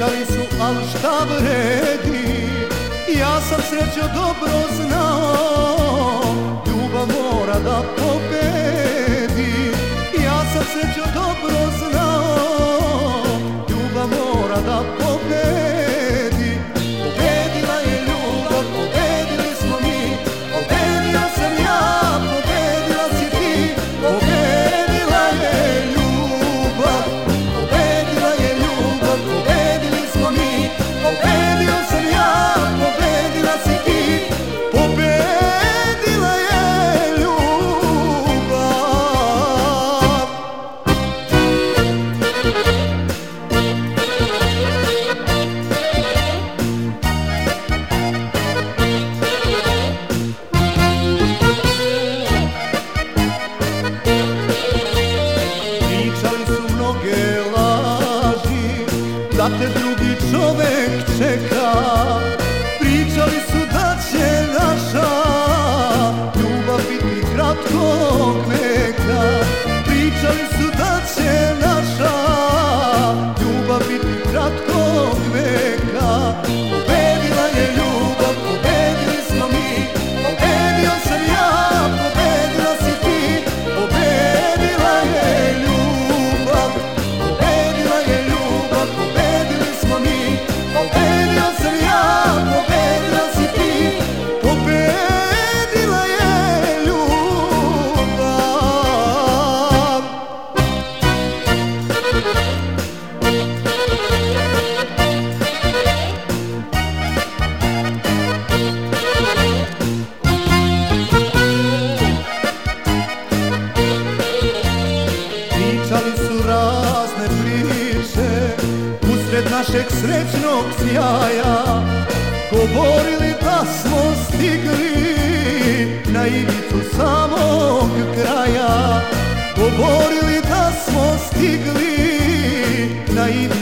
Pričali su, al šta vredi, ja sam srećo dobro znao, ljubav mora da pobedi. Ja sam srećo dobro znao, ljubav mora da pobedi. Pobedila je ljubav, pobedili smo mi, pobedio sam ja, pobedila si ti. Pobedila je ljubav, pobedila je ljubav, pobedili smo mi, pobedio sam ja, pobedila si ti. Pobedila je ljubav. Pričali su mnoge laži, da te drugi čovek čeka. Pričali su da će naša ljubav biti kratkog veka. Pričali su da će naša ljubav biti kratkog veka. Pobedila je ljubav, pobedili smo mi, pobedio sam ja, pobedila si ti. Pobedila je ljubav, pobedila je ljubav, pobedili smo mi, pobedio sam ja, pobedila si ti. Pobedila je ljubav. Pričali su razne priče usred našeg srećnog sjaja. Govorili da smo stigli na ivicu samog kraja. Govorili da smo stigli na ivicu